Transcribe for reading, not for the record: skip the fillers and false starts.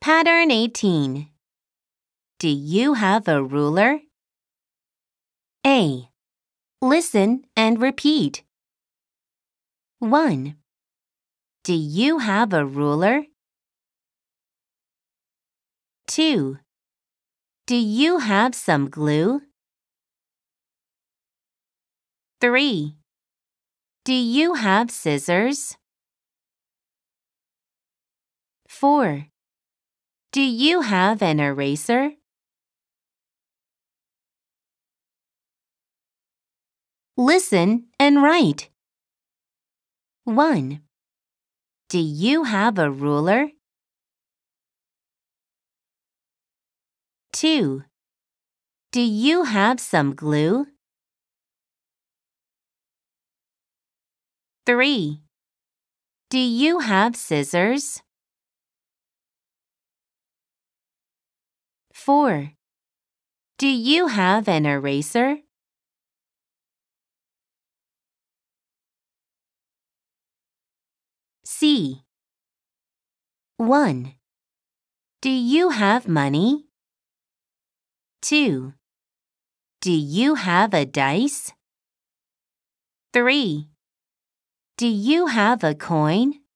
Pattern 18. Do you have a ruler? A. Listen and repeat. 1. Do you have a ruler? 2. Do you have some glue? 3. Do you have scissors? 4. Do you have an eraser? Listen and write. 1. Do you have a ruler? 2. Do you have some glue? 3. Do you have scissors? 4. Do you have an eraser? C. 1. Do you have money? 2. Do you have a dice? 3. Do you have a coin?